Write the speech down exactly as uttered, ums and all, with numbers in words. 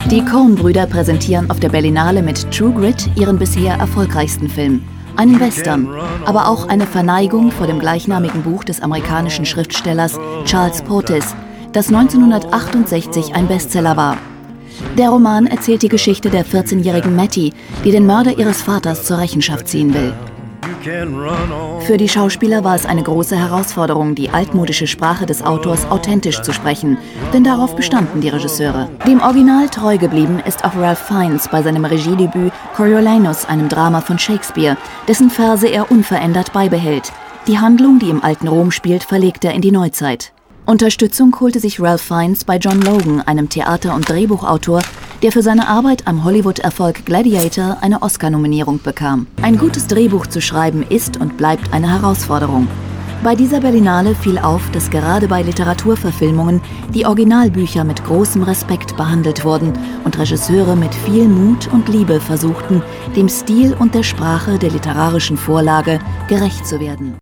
Die Coen-Brüder präsentieren auf der Berlinale mit True Grit ihren bisher erfolgreichsten Film. Einen Western, aber auch eine Verneigung vor dem gleichnamigen Buch des amerikanischen Schriftstellers Charles Portis, das neunzehnhundertachtundsechzig ein Bestseller war. Der Roman erzählt die Geschichte der vierzehnjährigen Mattie, die den Mörder ihres Vaters zur Rechenschaft ziehen will. Für die Schauspieler war es eine große Herausforderung, die altmodische Sprache des Autors authentisch zu sprechen, denn darauf bestanden die Regisseure. Dem Original treu geblieben ist auch Ralph Fiennes bei seinem Regiedebüt Coriolanus, einem Drama von Shakespeare, dessen Verse er unverändert beibehält. Die Handlung, die im alten Rom spielt, verlegt er in die Neuzeit. Unterstützung holte sich Ralph Fiennes bei John Logan, einem Theater- und Drehbuchautor, der für seine Arbeit am Hollywood-Erfolg Gladiator eine Oscar-Nominierung bekam. Ein gutes Drehbuch zu schreiben ist und bleibt eine Herausforderung. Bei dieser Berlinale fiel auf, dass gerade bei Literaturverfilmungen die Originalbücher mit großem Respekt behandelt wurden und Regisseure mit viel Mut und Liebe versuchten, dem Stil und der Sprache der literarischen Vorlage gerecht zu werden.